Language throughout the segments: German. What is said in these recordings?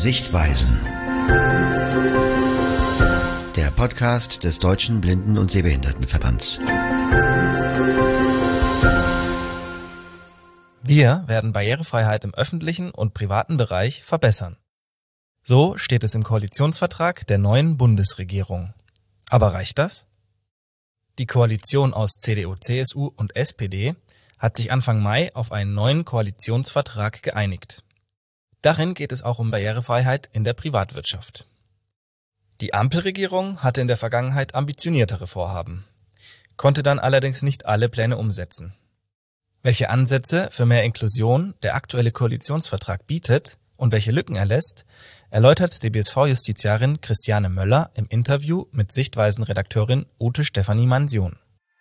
Sichtweisen. Der Podcast des Deutschen Blinden- und Sehbehindertenverbands. Wir werden Barrierefreiheit im öffentlichen und privaten Bereich verbessern. So steht es im Koalitionsvertrag der neuen Bundesregierung. Aber reicht das? Die Koalition aus CDU, CSU und SPD hat sich Anfang Mai auf einen neuen Koalitionsvertrag geeinigt. Darin geht es auch um Barrierefreiheit in der Privatwirtschaft. Die Ampelregierung hatte in der Vergangenheit ambitioniertere Vorhaben, konnte dann allerdings nicht alle Pläne umsetzen. Welche Ansätze für mehr Inklusion der aktuelle Koalitionsvertrag bietet und welche Lücken er lässt, erläutert DBSV-Justiziarin Christiane Möller im Interview mit Sichtweisen-Redakteurin Ute Stefanie Mansion.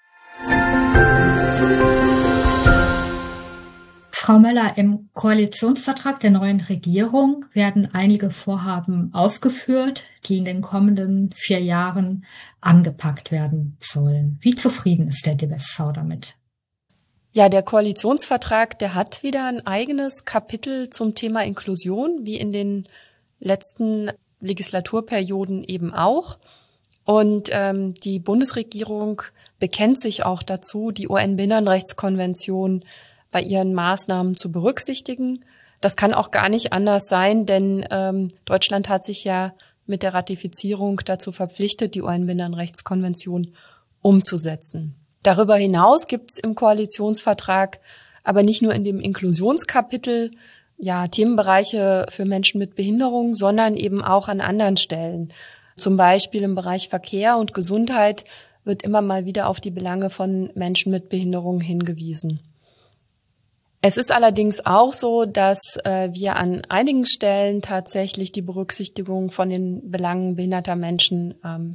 Frau Möller, im Koalitionsvertrag der neuen Regierung werden einige Vorhaben aufgeführt, die in den kommenden 4 Jahren angepackt werden sollen. Wie zufrieden ist der DBSV damit? Ja, der Koalitionsvertrag, der hat wieder ein eigenes Kapitel zum Thema Inklusion, wie in den letzten Legislaturperioden eben auch. Und die Bundesregierung bekennt sich auch dazu, die UN-Behindertenrechtskonvention bei ihren Maßnahmen zu berücksichtigen. Das kann auch gar nicht anders sein, denn Deutschland hat sich ja mit der Ratifizierung dazu verpflichtet, die UN-Behindertenrechtskonvention umzusetzen. Darüber hinaus gibt es im Koalitionsvertrag aber nicht nur in dem Inklusionskapitel Themenbereiche für Menschen mit Behinderung, sondern eben auch an anderen Stellen. Zum Beispiel im Bereich Verkehr und Gesundheit wird immer mal wieder auf die Belange von Menschen mit Behinderung hingewiesen. Es ist allerdings auch so, dass wir an einigen Stellen tatsächlich die Berücksichtigung von den Belangen behinderter Menschen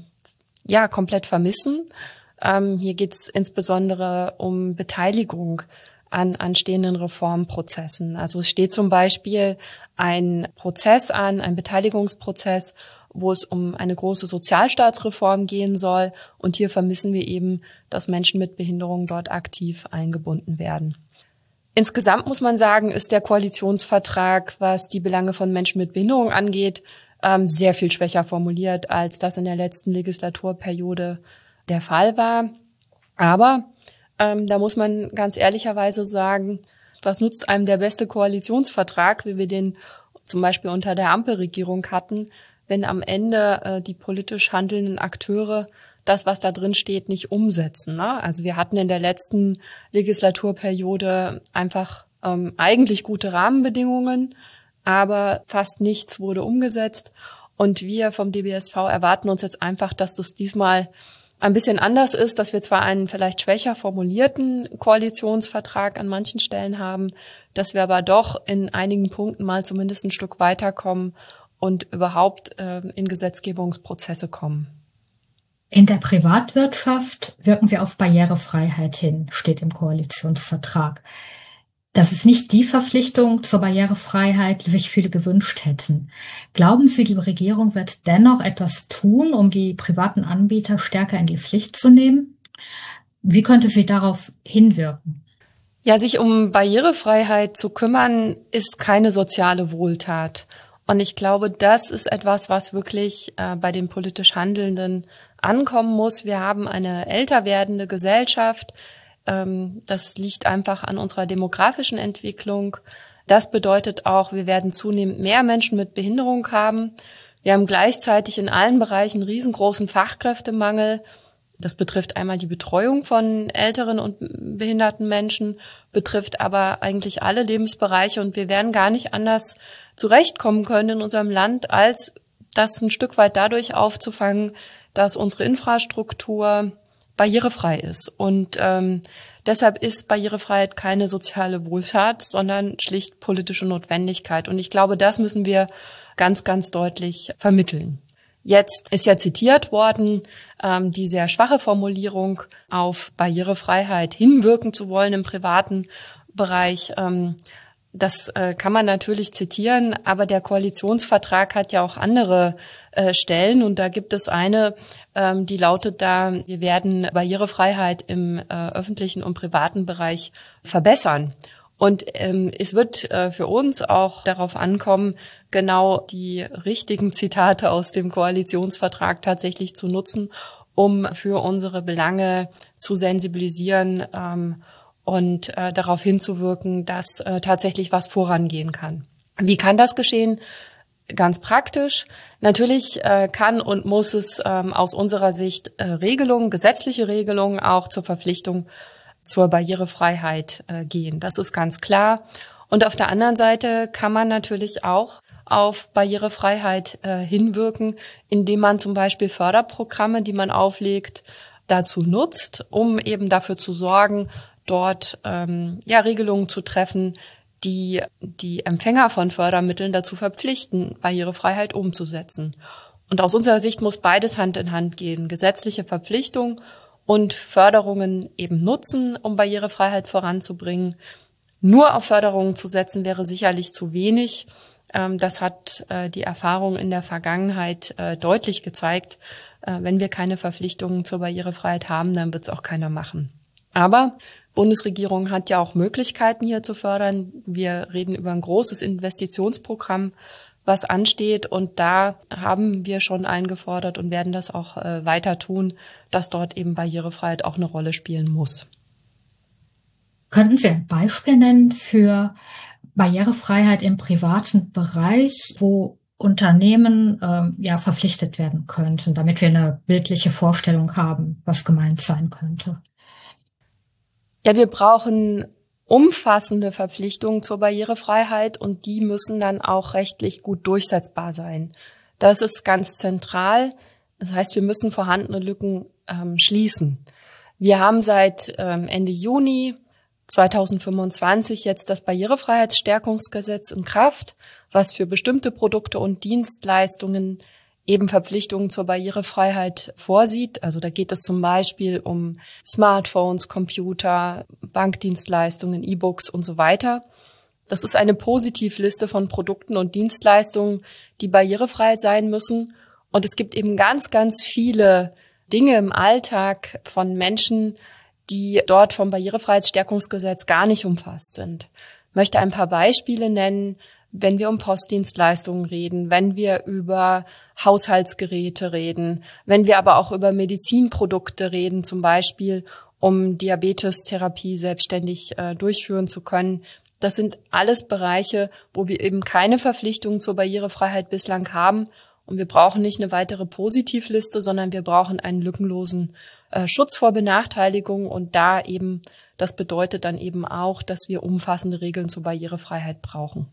komplett vermissen. Hier geht es insbesondere um Beteiligung an anstehenden Reformprozessen. Also es steht zum Beispiel ein Prozess an, ein Beteiligungsprozess, wo es um eine große Sozialstaatsreform gehen soll. Und hier vermissen wir eben, dass Menschen mit Behinderung dort aktiv eingebunden werden. Insgesamt muss man sagen, ist der Koalitionsvertrag, was die Belange von Menschen mit Behinderung angeht, sehr viel schwächer formuliert, als das in der letzten Legislaturperiode der Fall war. Aber da muss man ganz ehrlicherweise sagen, was nutzt einem der beste Koalitionsvertrag, wie wir den zum Beispiel unter der Ampelregierung hatten, wenn am Ende die politisch handelnden Akteure das, was da drin steht, nicht umsetzen, ne? Also wir hatten in der letzten Legislaturperiode einfach eigentlich gute Rahmenbedingungen, aber fast nichts wurde umgesetzt. Und wir vom DBSV erwarten uns jetzt einfach, dass das diesmal ein bisschen anders ist, dass wir zwar einen vielleicht schwächer formulierten Koalitionsvertrag an manchen Stellen haben, dass wir aber doch in einigen Punkten mal zumindest ein Stück weiterkommen und überhaupt in Gesetzgebungsprozesse kommen. In der Privatwirtschaft wirken wir auf Barrierefreiheit hin, steht im Koalitionsvertrag. Das ist nicht die Verpflichtung zur Barrierefreiheit, die sich viele gewünscht hätten. Glauben Sie, die Regierung wird dennoch etwas tun, um die privaten Anbieter stärker in die Pflicht zu nehmen? Wie könnte sie darauf hinwirken? Ja, sich um Barrierefreiheit zu kümmern, ist keine soziale Wohltat. Und ich glaube, das ist etwas, was wirklich bei den politisch Handelnden ankommen muss. Wir haben eine älter werdende Gesellschaft. Das liegt einfach an unserer demografischen Entwicklung. Das bedeutet auch, wir werden zunehmend mehr Menschen mit Behinderung haben. Wir haben gleichzeitig in allen Bereichen riesengroßen Fachkräftemangel. Das betrifft einmal die Betreuung von älteren und behinderten Menschen, betrifft aber eigentlich alle Lebensbereiche. Und wir werden gar nicht anders zurechtkommen können in unserem Land, als das ein Stück weit dadurch aufzufangen, dass unsere Infrastruktur barrierefrei ist. Und deshalb ist Barrierefreiheit keine soziale Wohltat, sondern schlicht politische Notwendigkeit. Und ich glaube, das müssen wir ganz, ganz deutlich vermitteln. Jetzt ist ja zitiert worden, die sehr schwache Formulierung, auf Barrierefreiheit hinwirken zu wollen im privaten Bereich. Das kann man natürlich zitieren, aber der Koalitionsvertrag hat ja auch andere Stellen und da gibt es eine, die lautet da, wir werden Barrierefreiheit im öffentlichen und privaten Bereich verbessern. Und es wird für uns auch darauf ankommen, genau die richtigen Zitate aus dem Koalitionsvertrag tatsächlich zu nutzen, um für unsere Belange zu sensibilisieren und darauf hinzuwirken, dass tatsächlich was vorangehen kann. Wie kann das geschehen? Ganz praktisch. Natürlich kann und muss es aus unserer Sicht Regelungen, gesetzliche Regelungen auch zur Verpflichtung zur Barrierefreiheit gehen. Das ist ganz klar. Und auf der anderen Seite kann man natürlich auch auf Barrierefreiheit hinwirken, indem man zum Beispiel Förderprogramme, die man auflegt, dazu nutzt, um eben dafür zu sorgen, dort Regelungen zu treffen, die die Empfänger von Fördermitteln dazu verpflichten, Barrierefreiheit umzusetzen. Und aus unserer Sicht muss beides Hand in Hand gehen. Gesetzliche Verpflichtung und Förderungen eben nutzen, um Barrierefreiheit voranzubringen. Nur auf Förderungen zu setzen, wäre sicherlich zu wenig. Das hat die Erfahrung in der Vergangenheit deutlich gezeigt. Wenn wir keine Verpflichtungen zur Barrierefreiheit haben, dann wird es auch keiner machen. Aber Bundesregierung hat ja auch Möglichkeiten hier zu fördern. Wir reden über ein großes Investitionsprogramm, was ansteht. Und da haben wir schon eingefordert und werden das auch weiter tun, dass dort eben Barrierefreiheit auch eine Rolle spielen muss. Könnten Sie ein Beispiel nennen für Barrierefreiheit im privaten Bereich, wo Unternehmen verpflichtet werden könnten, damit wir eine bildliche Vorstellung haben, was gemeint sein könnte? Ja, wir brauchen umfassende Verpflichtungen zur Barrierefreiheit und die müssen dann auch rechtlich gut durchsetzbar sein. Das ist ganz zentral. Das heißt, wir müssen vorhandene Lücken schließen. Wir haben seit Ende Juni 2025 jetzt das Barrierefreiheitsstärkungsgesetz in Kraft, was für bestimmte Produkte und Dienstleistungen eben Verpflichtungen zur Barrierefreiheit vorsieht. Also da geht es zum Beispiel um Smartphones, Computer, Bankdienstleistungen, E-Books und so weiter. Das ist eine Positivliste von Produkten und Dienstleistungen, die barrierefrei sein müssen. Und es gibt eben ganz, ganz viele Dinge im Alltag von Menschen, die dort vom Barrierefreiheitsstärkungsgesetz gar nicht umfasst sind. Ich möchte ein paar Beispiele nennen. Wenn wir um Postdienstleistungen reden, wenn wir über Haushaltsgeräte reden, wenn wir aber auch über Medizinprodukte reden, zum Beispiel um Diabetestherapie selbstständig durchführen zu können. Das sind alles Bereiche, wo wir eben keine Verpflichtungen zur Barrierefreiheit bislang haben. Und wir brauchen nicht eine weitere Positivliste, sondern wir brauchen einen lückenlosen Schutz vor Benachteiligung. Und da eben, das bedeutet dann eben auch, dass wir umfassende Regeln zur Barrierefreiheit brauchen.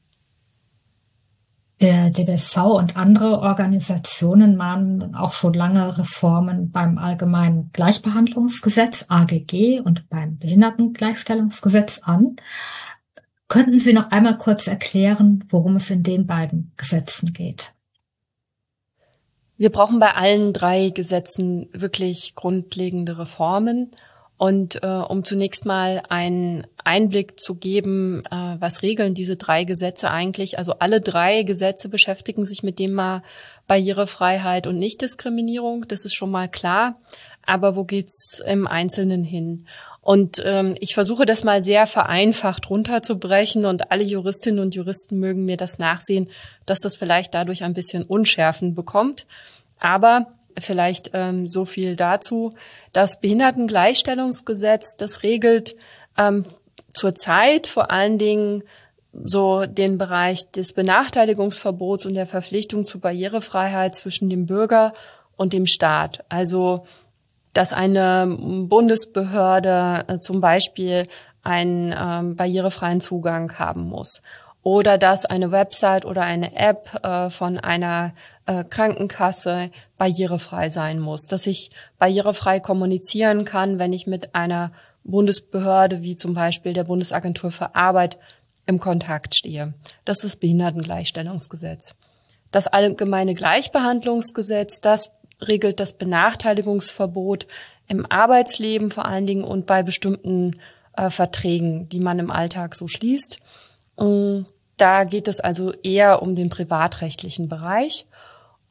Der DBSV und andere Organisationen mahnen auch schon lange Reformen beim Allgemeinen Gleichbehandlungsgesetz AGG und beim Behindertengleichstellungsgesetz an. Könnten Sie noch einmal kurz erklären, worum es in den beiden Gesetzen geht? Wir brauchen bei allen drei Gesetzen wirklich grundlegende Reformen. Und um zunächst mal einen Einblick zu geben, was regeln diese drei Gesetze eigentlich? Also alle drei Gesetze beschäftigen sich mit dem Thema Barrierefreiheit und Nichtdiskriminierung. Das ist schon mal klar. Aber wo geht's im Einzelnen hin? Und ich versuche das mal sehr vereinfacht runterzubrechen und alle Juristinnen und Juristen mögen mir das nachsehen, dass das vielleicht dadurch ein bisschen Unschärfen bekommt. Aber vielleicht so viel dazu. Das Behindertengleichstellungsgesetz, das regelt zurzeit vor allen Dingen so den Bereich des Benachteiligungsverbots und der Verpflichtung zur Barrierefreiheit zwischen dem Bürger und dem Staat. Also, dass eine Bundesbehörde zum Beispiel einen barrierefreien Zugang haben muss. Oder dass eine Website oder eine App von einer Krankenkasse barrierefrei sein muss. Dass ich barrierefrei kommunizieren kann, wenn ich mit einer Bundesbehörde wie zum Beispiel der Bundesagentur für Arbeit im Kontakt stehe. Das ist das Behindertengleichstellungsgesetz. Das Allgemeine Gleichbehandlungsgesetz, das regelt das Benachteiligungsverbot im Arbeitsleben vor allen Dingen und bei bestimmten Verträgen, die man im Alltag so schließt. Da geht es also eher um den privatrechtlichen Bereich.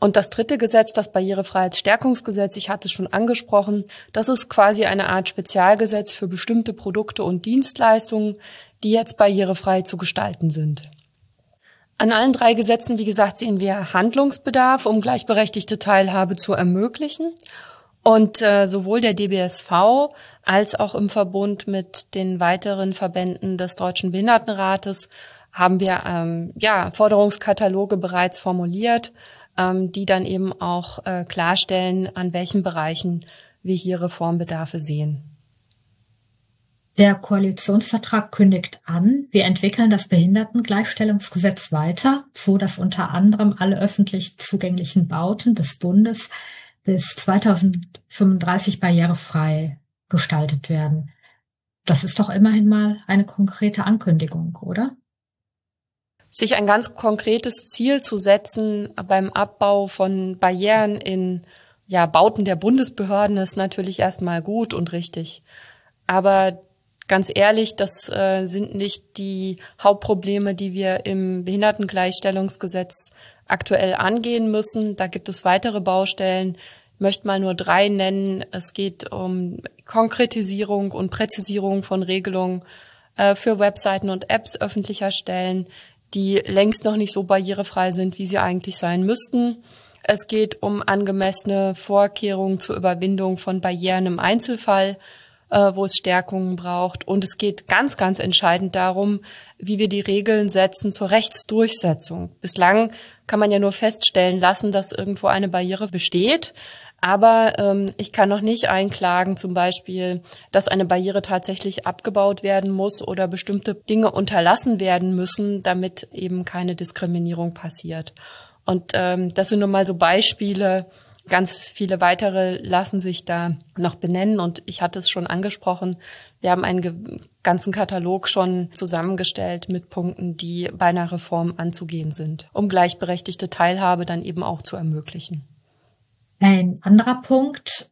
Und das dritte Gesetz, das Barrierefreiheitsstärkungsgesetz, ich hatte es schon angesprochen, das ist quasi eine Art Spezialgesetz für bestimmte Produkte und Dienstleistungen, die jetzt barrierefrei zu gestalten sind. An allen 3 Gesetzen, wie gesagt, sehen wir Handlungsbedarf, um gleichberechtigte Teilhabe zu ermöglichen. Und sowohl der DBSV als auch im Verbund mit den weiteren Verbänden des Deutschen Behindertenrates haben wir Forderungskataloge bereits formuliert, die dann eben auch klarstellen, an welchen Bereichen wir hier Reformbedarfe sehen. Der Koalitionsvertrag kündigt an, wir entwickeln das Behindertengleichstellungsgesetz weiter, so dass unter anderem alle öffentlich zugänglichen Bauten des Bundes bis 2035 barrierefrei gestaltet werden. Das ist doch immerhin mal eine konkrete Ankündigung, oder? Sich ein ganz konkretes Ziel zu setzen beim Abbau von Barrieren in Bauten der Bundesbehörden ist natürlich erstmal gut und richtig. Aber ganz ehrlich, das sind nicht die Hauptprobleme, die wir im Behindertengleichstellungsgesetz aktuell angehen müssen. Da gibt es weitere Baustellen. Ich möchte mal nur 3 nennen. Es geht um Konkretisierung und Präzisierung von Regelungen für Webseiten und Apps öffentlicher Stellen, die längst noch nicht so barrierefrei sind, wie sie eigentlich sein müssten. Es geht um angemessene Vorkehrungen zur Überwindung von Barrieren im Einzelfall, wo es Stärkungen braucht. Und es geht ganz, ganz entscheidend darum, wie wir die Regeln setzen zur Rechtsdurchsetzung. Bislang kann man ja nur feststellen lassen, dass irgendwo eine Barriere besteht. Aber ich kann noch nicht einklagen, zum Beispiel, dass eine Barriere tatsächlich abgebaut werden muss oder bestimmte Dinge unterlassen werden müssen, damit eben keine Diskriminierung passiert. Und das sind nun mal so Beispiele. Ganz viele weitere lassen sich da noch benennen. Und ich hatte es schon angesprochen, wir haben einen ganzen Katalog schon zusammengestellt mit Punkten, die bei einer Reform anzugehen sind, um gleichberechtigte Teilhabe dann eben auch zu ermöglichen. Ein anderer Punkt.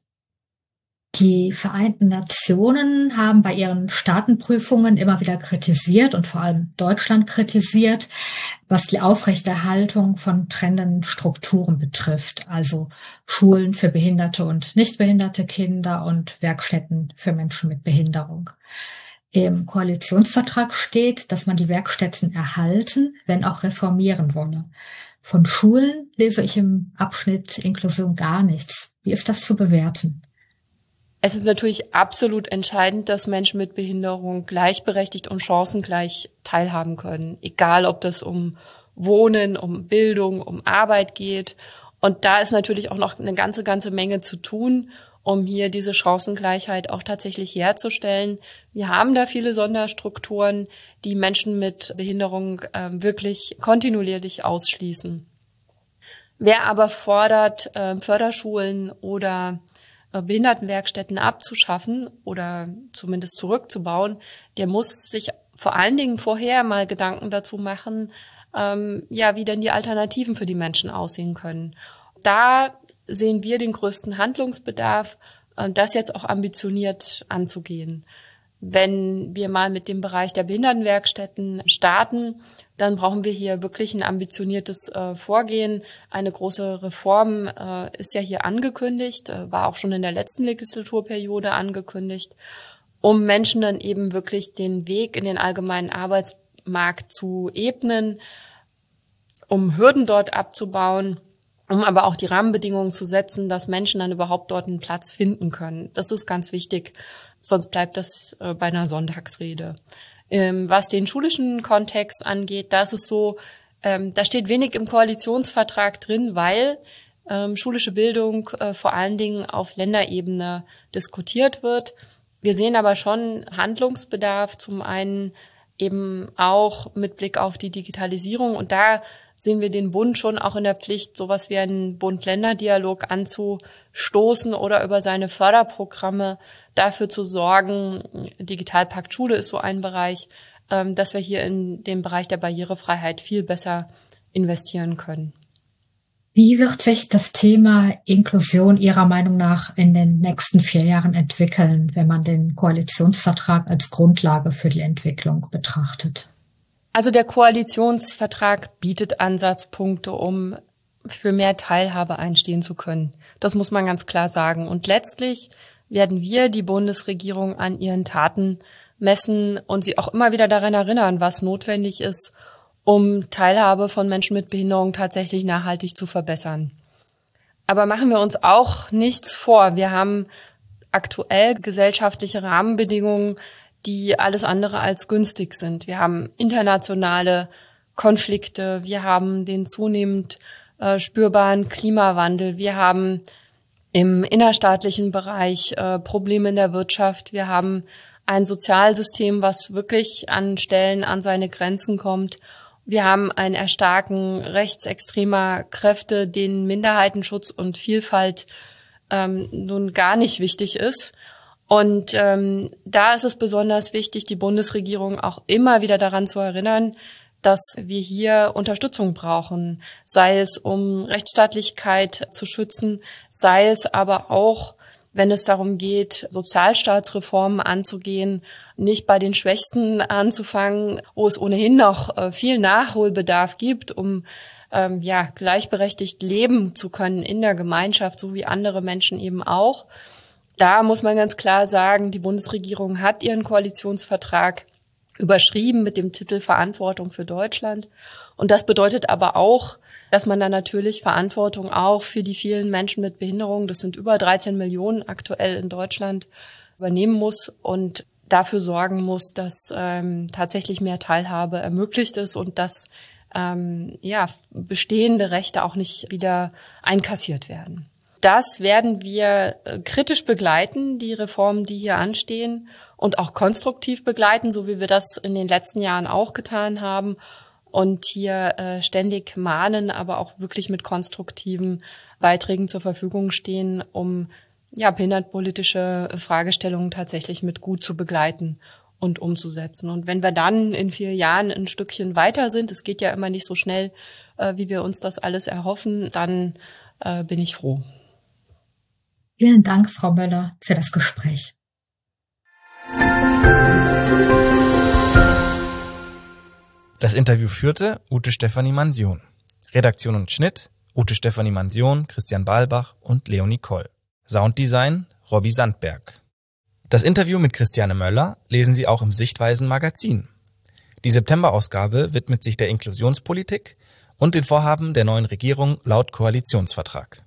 Die Vereinten Nationen haben bei ihren Staatenprüfungen immer wieder kritisiert und vor allem Deutschland kritisiert, was die Aufrechterhaltung von trennenden Strukturen betrifft, also Schulen für behinderte und nicht behinderte Kinder und Werkstätten für Menschen mit Behinderung. Im Koalitionsvertrag steht, dass man die Werkstätten erhalten, wenn auch reformieren wolle. Von Schulen lese ich im Abschnitt Inklusion gar nichts. Wie ist das zu bewerten? Es ist natürlich absolut entscheidend, dass Menschen mit Behinderung gleichberechtigt und chancengleich teilhaben können. Egal, ob das um Wohnen, um Bildung, um Arbeit geht. Und da ist natürlich auch noch eine ganze Menge zu tun, um hier diese Chancengleichheit auch tatsächlich herzustellen. Wir haben da viele Sonderstrukturen, die Menschen mit Behinderung wirklich kontinuierlich ausschließen. Wer aber fordert, Förderschulen oder Behindertenwerkstätten abzuschaffen oder zumindest zurückzubauen, der muss sich vor allen Dingen vorher mal Gedanken dazu machen, wie denn die Alternativen für die Menschen aussehen können. Da sehen wir den größten Handlungsbedarf, das jetzt auch ambitioniert anzugehen. Wenn wir mal mit dem Bereich der Behindertenwerkstätten starten, dann brauchen wir hier wirklich ein ambitioniertes Vorgehen. Eine große Reform ist ja hier angekündigt, war auch schon in der letzten Legislaturperiode angekündigt, um Menschen dann eben wirklich den Weg in den allgemeinen Arbeitsmarkt zu ebnen, um Hürden dort abzubauen, um aber auch die Rahmenbedingungen zu setzen, dass Menschen dann überhaupt dort einen Platz finden können. Das ist ganz wichtig, sonst bleibt das bei einer Sonntagsrede. Was den schulischen Kontext angeht, da ist es so, da steht wenig im Koalitionsvertrag drin, weil schulische Bildung vor allen Dingen auf Länderebene diskutiert wird. Wir sehen aber schon Handlungsbedarf, zum einen eben auch mit Blick auf die Digitalisierung. Und da sehen wir den Bund schon auch in der Pflicht, sowas wie einen Bund-Länder-Dialog anzustoßen oder über seine Förderprogramme dafür zu sorgen. Digitalpakt Schule ist so ein Bereich, dass wir hier in den Bereich der Barrierefreiheit viel besser investieren können. Wie wird sich das Thema Inklusion Ihrer Meinung nach in den nächsten 4 Jahren entwickeln, wenn man den Koalitionsvertrag als Grundlage für die Entwicklung betrachtet? Also der Koalitionsvertrag bietet Ansatzpunkte, um für mehr Teilhabe einstehen zu können. Das muss man ganz klar sagen. Und letztlich werden wir die Bundesregierung an ihren Taten messen und sie auch immer wieder daran erinnern, was notwendig ist, um Teilhabe von Menschen mit Behinderung tatsächlich nachhaltig zu verbessern. Aber machen wir uns auch nichts vor. Wir haben aktuell gesellschaftliche Rahmenbedingungen, die alles andere als günstig sind. Wir haben internationale Konflikte, wir haben den zunehmend spürbaren Klimawandel, wir haben im innerstaatlichen Bereich Probleme in der Wirtschaft, wir haben ein Sozialsystem, was wirklich an Stellen an seine Grenzen kommt. Wir haben ein Erstarken rechtsextremer Kräfte, denen Minderheitenschutz und Vielfalt nun gar nicht wichtig ist. Und da ist es besonders wichtig, die Bundesregierung auch immer wieder daran zu erinnern, dass wir hier Unterstützung brauchen, sei es um Rechtsstaatlichkeit zu schützen, sei es aber auch, wenn es darum geht, Sozialstaatsreformen anzugehen, nicht bei den Schwächsten anzufangen, wo es ohnehin noch viel Nachholbedarf gibt, um gleichberechtigt leben zu können in der Gemeinschaft, so wie andere Menschen eben auch. Da muss man ganz klar sagen, die Bundesregierung hat ihren Koalitionsvertrag überschrieben mit dem Titel Verantwortung für Deutschland. Und das bedeutet aber auch, dass man dann natürlich Verantwortung auch für die vielen Menschen mit Behinderung, das sind über 13 Millionen aktuell in Deutschland, übernehmen muss und dafür sorgen muss, dass tatsächlich mehr Teilhabe ermöglicht ist und dass bestehende Rechte auch nicht wieder einkassiert werden. Das werden wir kritisch begleiten, die Reformen, die hier anstehen, und auch konstruktiv begleiten, so wie wir das in den letzten Jahren auch getan haben. Und hier ständig mahnen, aber auch wirklich mit konstruktiven Beiträgen zur Verfügung stehen, um behindertenpolitische Fragestellungen tatsächlich mit gut zu begleiten und umzusetzen. Und wenn wir dann in 4 Jahren ein Stückchen weiter sind, es geht ja immer nicht so schnell, wie wir uns das alles erhoffen, dann bin ich froh. Vielen Dank, Frau Möller, für das Gespräch. Das Interview führte Ute Stefanie Mansion. Redaktion und Schnitt Ute Stefanie Mansion, Christian Balbach und Leonie Koll. Sounddesign Robby Sandberg. Das Interview mit Christiane Möller lesen Sie auch im Sichtweisen Magazin. Die September-Ausgabe widmet sich der Inklusionspolitik und den Vorhaben der neuen Regierung laut Koalitionsvertrag.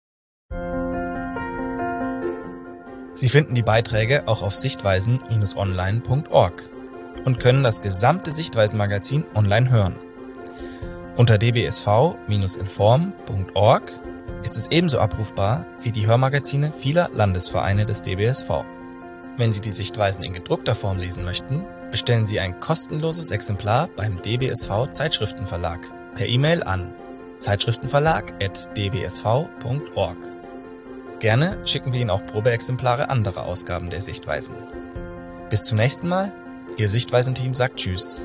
Sie finden die Beiträge auch auf sichtweisen-online.org und können das gesamte Sichtweisen-Magazin online hören. Unter dbsv-inform.org ist es ebenso abrufbar wie die Hörmagazine vieler Landesvereine des DBSV. Wenn Sie die Sichtweisen in gedruckter Form lesen möchten, bestellen Sie ein kostenloses Exemplar beim DBSV Zeitschriftenverlag per E-Mail an zeitschriftenverlag@dbsv.org. Gerne schicken wir Ihnen auch Probeexemplare anderer Ausgaben der Sichtweisen. Bis zum nächsten Mal, Ihr Sichtweisen-Team sagt Tschüss.